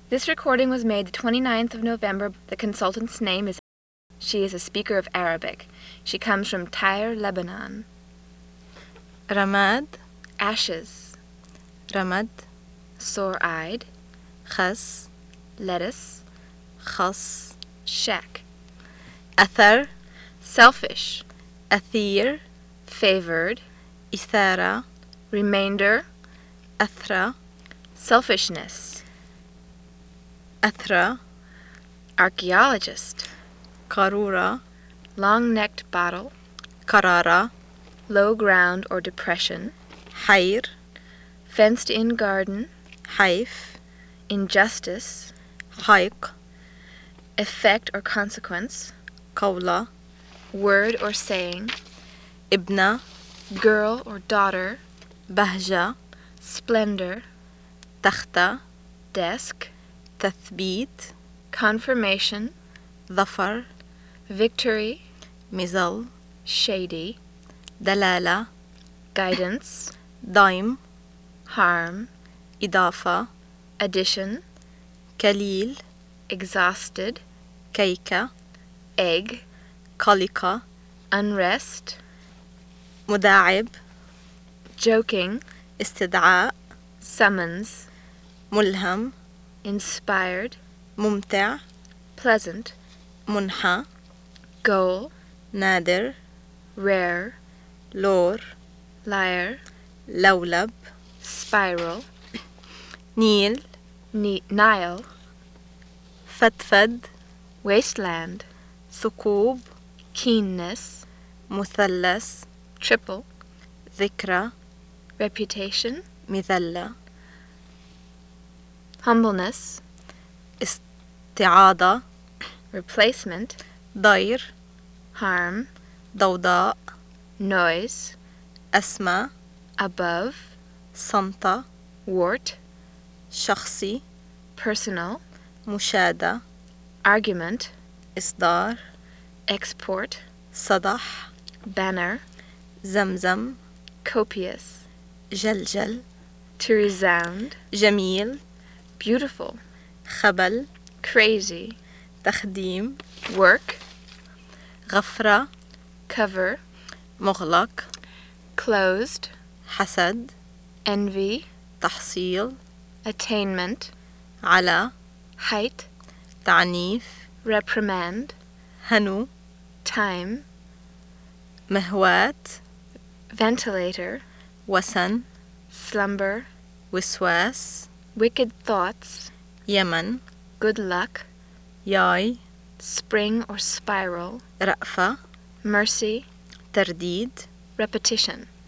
This recording was made the 29th of November. The consultant's name is. She is a speaker of Arabic. She comes from Tyre, Lebanon. رماد. Ashes. رمد. Sore-eyed. خس. Lettuce. خس. Shack. أثر. Selfish. أثير. Favored. إثارة. Remainder. أثرى. Selfishness. أثرى. Archaeologist. قارورة. Long-necked bottle. قرارة. Low ground or depression. حير. Fenced-in garden. حيف. Injustice. حيق. Effect or consequence. قولة. Word or saying. ابنة. Girl or daughter. بهجة. Splendor. تختة. Desk. تثبيت. Confirmation. ظفر. Victory. مظل. Shady. دلالة. Guidance. ضيم. Harm. إضافة. Addition. كليل. Exhausted. كيكة. Egg. قلقة. Unrest. مداعب. Joking. استدعاء. Summons. ملهم. Inspired. ممتع. Pleasant. منحى. Goal. نادر. Rare. لور. Liar. لولب. Spiral. نيل. Nile. فدفد. Wasteland. ثقوب. Keenness. مثلث. Triple. ذكرى. Reputation. مذلة. Humbleness. استعاضة. Replacement. ضير. Harm. ضوضاء. Noise. أسمى. Above. صمتة. Wart. شخصي. Personal. مشادة. Argument. إصدار. Export. صدح. Banner. زمزم. Copious. جلجل. To resound. جميل. Beautiful. خبل. Crazy. تخديم. Work. غفرة. Cover. مغلق. Closed. حسد. Envy. تحصيل. Attainment. على. Height. تعنيف. Reprimand. هنو. Time. مهوات. Ventilator. وسن. Slumber. وسواس. Wicked thoughts. يمن. Good luck. ياي. Spring or spiral. رأفة. Mercy. ترديد. Repetition.